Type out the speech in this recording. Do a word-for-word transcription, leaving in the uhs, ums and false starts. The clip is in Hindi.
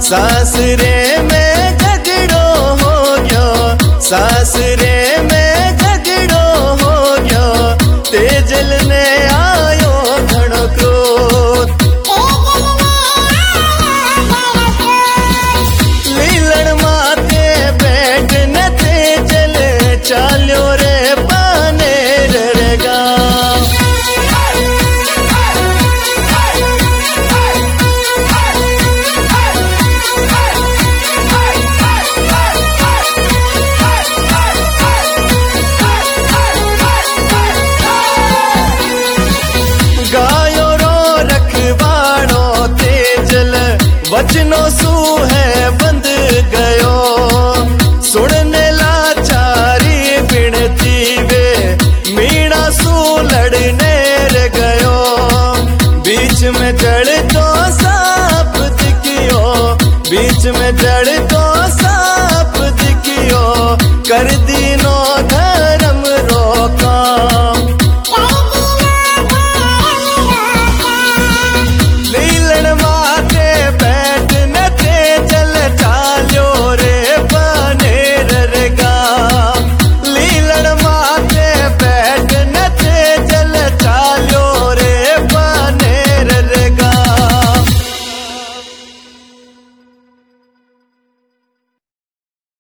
सासरे में झगड़ो हो गयो, सासरे में झगड़ो हो गयो, तेजल ने आयो घणो क्रोध। लीलण माथे बैठ न तेजल चाल्यो रे पानेर रे गांव। गायो रो रखवाड़ो तेजल वचनों सू है बंद गयो, सुनने लाचारी बिनती वे मीणा सू लड़ने रे गयो। बीच में जड़ तो सांप दिखियो, बीच में जड़ तो सांप दिखियो, कर दीनो धर्म रोका।